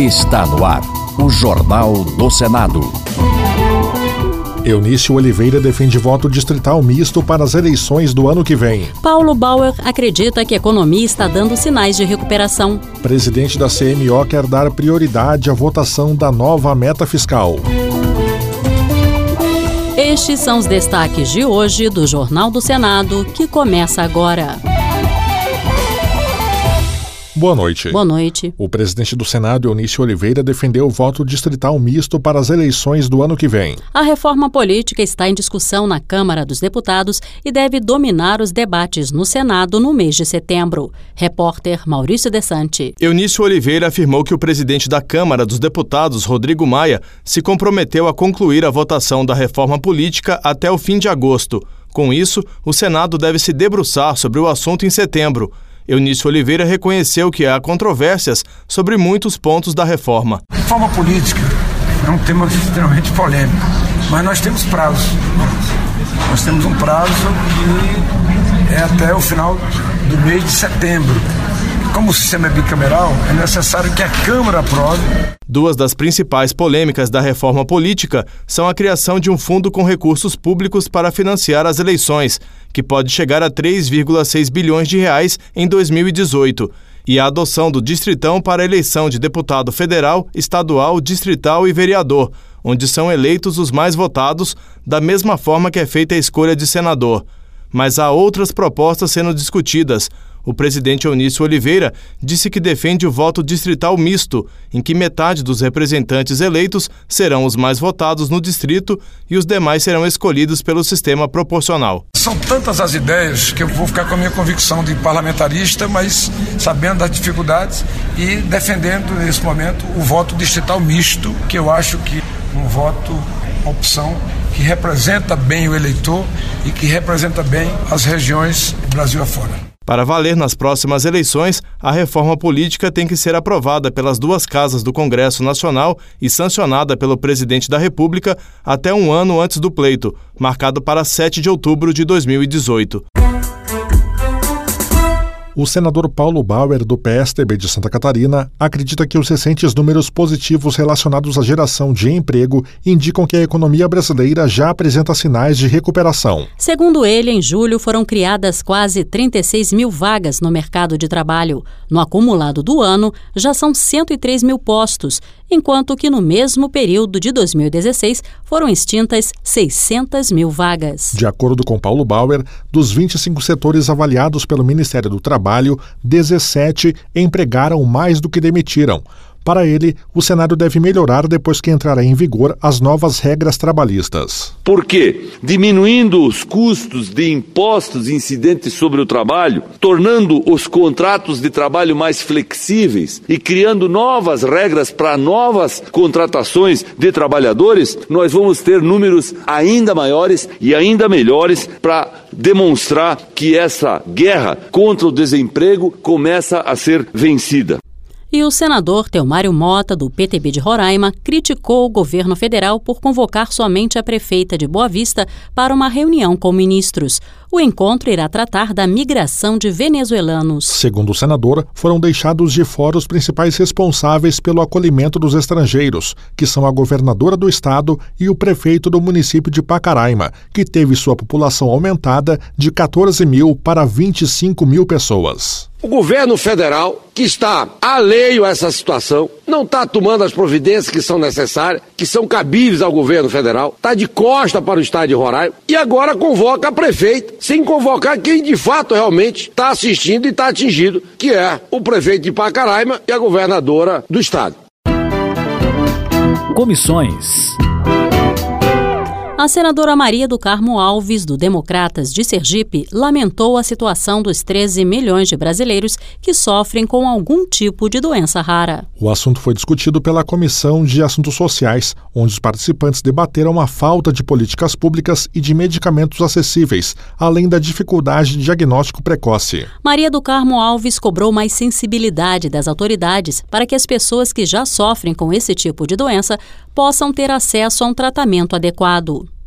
Está no ar o Jornal do Senado. Eunício Oliveira defende voto distrital misto para as eleições do ano que vem. Paulo Bauer acredita que a economia está dando sinais de recuperação. Presidente da CMO quer dar prioridade à votação da nova meta fiscal. Estes são os destaques de hoje do Jornal do Senado, que começa agora. Boa noite. Boa noite. O presidente do Senado, Eunício Oliveira, defendeu o voto distrital misto para as eleições do ano que vem. A reforma política está em discussão na Câmara dos Deputados e deve dominar os debates no Senado no mês de setembro. Repórter Maurício Desante. Eunício Oliveira afirmou que o presidente da Câmara dos Deputados, Rodrigo Maia, se comprometeu a concluir a votação da reforma política até o fim de agosto. Com isso, o Senado deve se debruçar sobre o assunto em setembro. Eunício Oliveira reconheceu que há controvérsias sobre muitos pontos da reforma. Reforma política é um tema extremamente polêmico, mas nós temos prazo. Nós temos um prazo que é até o final do mês de setembro. Como o sistema é bicameral, é necessário que a Câmara aprove. Duas das principais polêmicas da reforma política são a criação de um fundo com recursos públicos para financiar as eleições, que pode chegar a 3,6 bilhões de reais em 2018, e a adoção do distritão para a eleição de deputado federal, estadual, distrital e vereador, onde são eleitos os mais votados, da mesma forma que é feita a escolha de senador. Mas há outras propostas sendo discutidas. O presidente Eunício Oliveira disse que defende o voto distrital misto, em que metade dos representantes eleitos serão os mais votados no distrito e os demais serão escolhidos pelo sistema proporcional. São tantas as ideias que eu vou ficar com a minha convicção de parlamentarista, mas sabendo das dificuldades e defendendo nesse momento o voto distrital misto, que eu acho que um voto, uma opção que representa bem o eleitor e que representa bem as regiões do Brasil afora. Para valer nas próximas eleições, a reforma política tem que ser aprovada pelas duas casas do Congresso Nacional e sancionada pelo presidente da República até um ano antes do pleito, marcado para 7 de outubro de 2018. O senador Paulo Bauer, do PSDB de Santa Catarina, acredita que os recentes números positivos relacionados à geração de emprego indicam que a economia brasileira já apresenta sinais de recuperação. Segundo ele, em julho foram criadas quase 36 mil vagas no mercado de trabalho. No acumulado do ano, já são 103 mil postos, enquanto que no mesmo período de 2016 foram extintas 600 mil vagas. De acordo com Paulo Bauer, dos 25 setores avaliados pelo Ministério do Trabalho, 17 empregaram mais do que demitiram. Para ele, o cenário deve melhorar depois que entrarem em vigor as novas regras trabalhistas. Por quê? Diminuindo os custos de impostos incidentes sobre o trabalho, tornando os contratos de trabalho mais flexíveis e criando novas regras para novas contratações de trabalhadores, nós vamos ter números ainda maiores e ainda melhores para demonstrar que essa guerra contra o desemprego começa a ser vencida. E o senador Teomário Mota, do PTB de Roraima, criticou o governo federal por convocar somente a prefeita de Boa Vista para uma reunião com ministros. O encontro irá tratar da migração de venezuelanos. Segundo o senador, foram deixados de fora os principais responsáveis pelo acolhimento dos estrangeiros, que são a governadora do estado e o prefeito do município de Pacaraima, que teve sua população aumentada de 14 mil para 25 mil pessoas. O governo federal, que está alheio a essa situação, não está tomando as providências que são necessárias, que são cabíveis ao governo federal, está de costa para o estado de Roraima e agora convoca a prefeita, sem convocar quem de fato realmente está assistindo e está atingido, que é o prefeito de Pacaraima e a governadora do estado. Comissões. A senadora Maria do Carmo Alves, do Democratas de Sergipe, lamentou a situação dos 13 milhões de brasileiros que sofrem com algum tipo de doença rara. O assunto foi discutido pela Comissão de Assuntos Sociais, onde os participantes debateram a falta de políticas públicas e de medicamentos acessíveis, além da dificuldade de diagnóstico precoce. Maria do Carmo Alves cobrou mais sensibilidade das autoridades para que as pessoas que já sofrem com esse tipo de doença possam ter acesso a um tratamento adequado.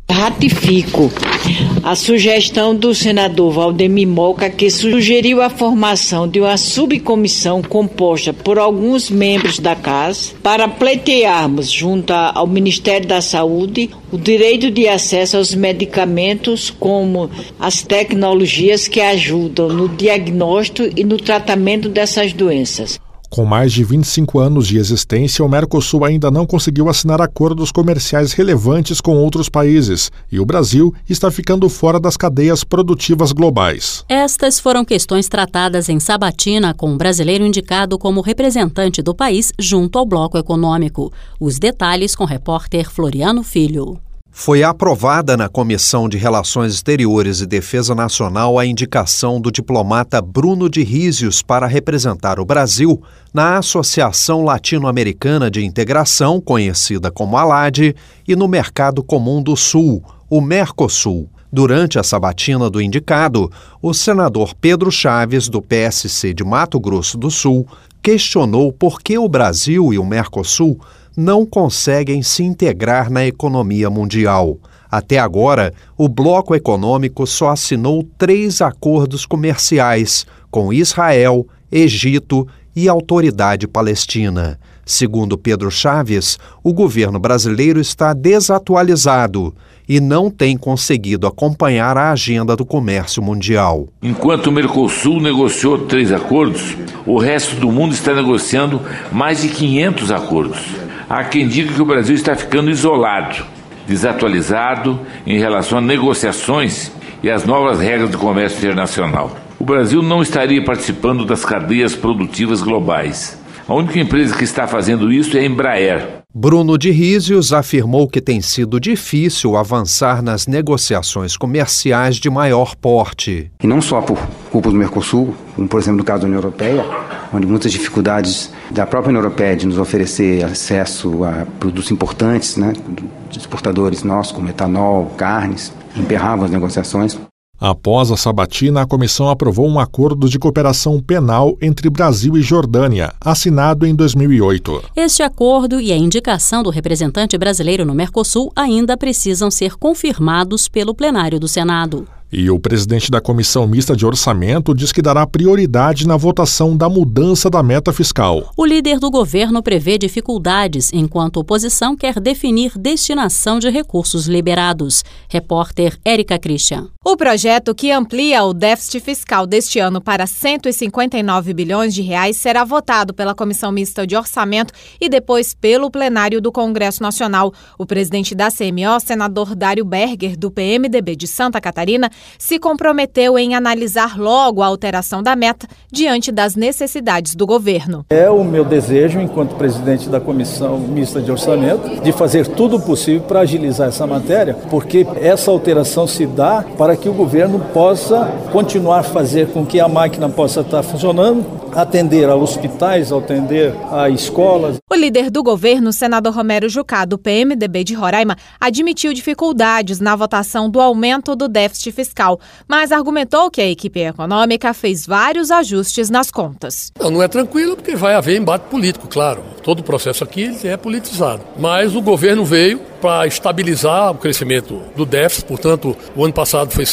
Ratifico a sugestão do senador Valdemir Moca, que sugeriu a formação de uma subcomissão composta por alguns membros da casa para pleitearmos junto ao Ministério da Saúde o direito de acesso aos medicamentos, como as tecnologias que ajudam no diagnóstico e no tratamento dessas doenças. Com mais de 25 anos de existência, o Mercosul ainda não conseguiu assinar acordos comerciais relevantes com outros países, e o Brasil está ficando fora das cadeias produtivas globais. Estas foram questões tratadas em sabatina com um brasileiro indicado como representante do país junto ao bloco econômico. Os detalhes com o repórter Floriano Filho. Foi aprovada na Comissão de Relações Exteriores e Defesa Nacional a indicação do diplomata Bruno de Rizios para representar o Brasil na Associação Latino-Americana de Integração, conhecida como ALAD, e no Mercado Comum do Sul, o Mercosul. Durante a sabatina do indicado, o senador Pedro Chaves, do PSC de Mato Grosso do Sul, questionou por que o Brasil e o Mercosul não conseguem se integrar na economia mundial. Até agora, o bloco econômico só assinou 3 acordos comerciais com Israel, Egito e Autoridade Palestina. Segundo Pedro Chaves, o governo brasileiro está desatualizado e não tem conseguido acompanhar a agenda do comércio mundial. Enquanto o Mercosul negociou 3 acordos, o resto do mundo está negociando mais de 500 acordos. Há quem diga que o Brasil está ficando isolado, desatualizado em relação a negociações e as novas regras do comércio internacional. O Brasil não estaria participando das cadeias produtivas globais. A única empresa que está fazendo isso é a Embraer. Bruno de Rizios afirmou que tem sido difícil avançar nas negociações comerciais de maior porte. E não só por culpa do Mercosul, como por exemplo no caso da União Europeia, onde muitas dificuldades da própria União Europeia de nos oferecer acesso a produtos importantes, de exportadores nossos, como etanol, carnes, emperravam as negociações. Após a sabatina, a comissão aprovou um acordo de cooperação penal entre Brasil e Jordânia, assinado em 2008. Este acordo e a indicação do representante brasileiro no Mercosul ainda precisam ser confirmados pelo plenário do Senado. E o presidente da Comissão Mista de Orçamento diz que dará prioridade na votação da mudança da meta fiscal. O líder do governo prevê dificuldades, enquanto a oposição quer definir destinação de recursos liberados. Repórter Érica Christian. O projeto que amplia o déficit fiscal deste ano para 159 bilhões de reais será votado pela Comissão Mista de Orçamento e depois pelo plenário do Congresso Nacional. O presidente da CMO, senador Dário Berger, do PMDB de Santa Catarina, se comprometeu em analisar logo a alteração da meta diante das necessidades do governo. É o meu desejo, enquanto presidente da Comissão Mista de Orçamento, de fazer tudo o possível para agilizar essa matéria, porque essa alteração se dá para que o governo possa continuar a fazer com que a máquina possa estar funcionando, atender a hospitais, atender a escolas. O líder do governo, senador Romero Jucá, do PMDB de Roraima, admitiu dificuldades na votação do aumento do déficit fiscal, mas argumentou que a equipe econômica fez vários ajustes nas contas. Não é tranquilo porque vai haver embate político, claro. Todo o processo aqui é politizado. Mas o governo veio para estabilizar o crescimento do déficit, portanto, o ano passado foi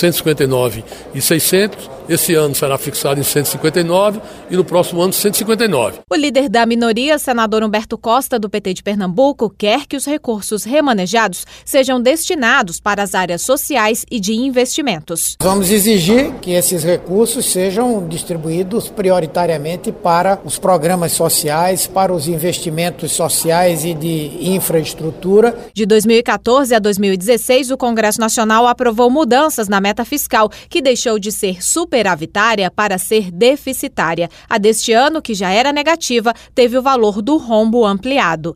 159,600, esse ano será fixado em 159 e no próximo ano 159. O líder da minoria, senador Humberto Costa, do PT de Pernambuco, quer que os recursos remanejados sejam destinados para as áreas sociais e de investimentos. Vamos exigir que esses recursos sejam distribuídos prioritariamente para os programas sociais, para os investimentos sociais e de infraestrutura. De 2014 a 2016, o Congresso Nacional aprovou mudanças na meta fiscal, que deixou de ser superavitária para ser deficitária. A deste ano, que já era negativa, teve o valor do rombo ampliado.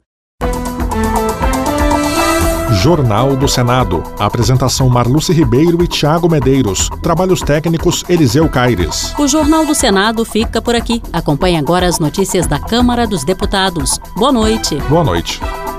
Jornal do Senado. Apresentação Marluce Ribeiro e Tiago Medeiros. Trabalhos técnicos Eliseu Caires. O Jornal do Senado fica por aqui. Acompanhe agora as notícias da Câmara dos Deputados. Boa noite. Boa noite.